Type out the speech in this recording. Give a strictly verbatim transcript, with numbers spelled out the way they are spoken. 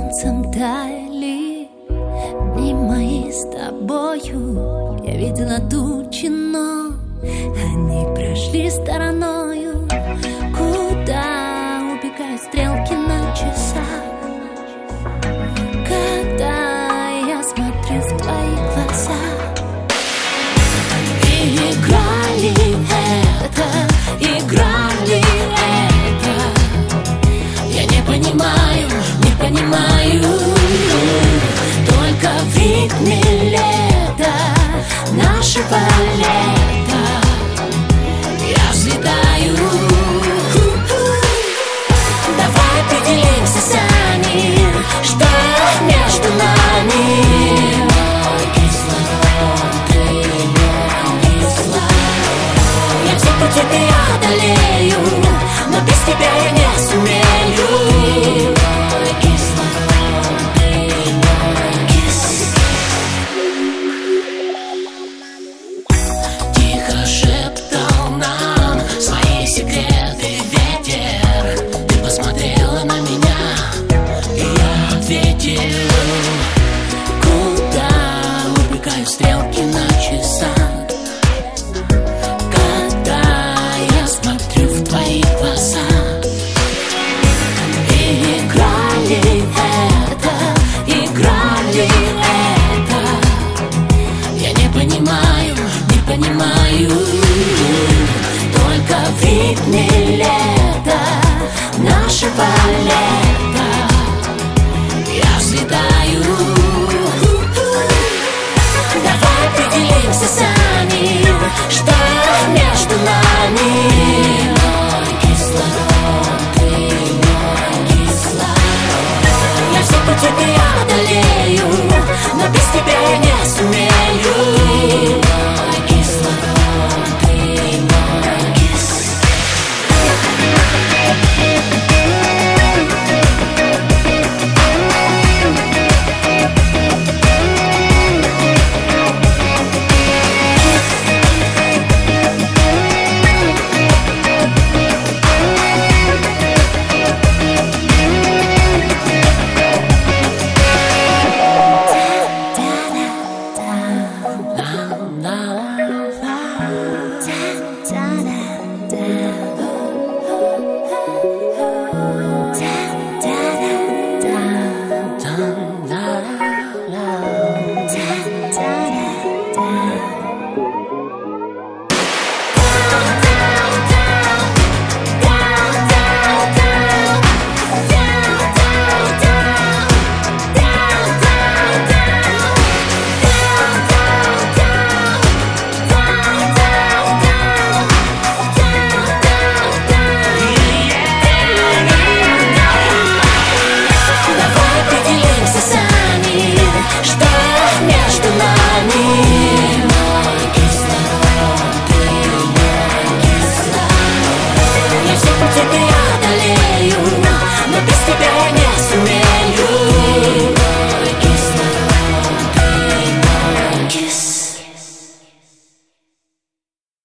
солнцем таяли дни мои с тобою. Я видела тучи, но они прошли стороною. Куда убегают стрелки на часах, когда я смотрю в твои глаза? И игра ли это, игра ли это? Я не понимаю, не понимаю. Только в ритме лета, нашего лета, я взлетаю. Давай определимся сами, что между нами. Я все пути преодолею, но без тебя я не сумею. Тихо шептал нам свои секреты ветер. Ты посмотрела на меня, и я ответил. Куда убегают стрелки на часах,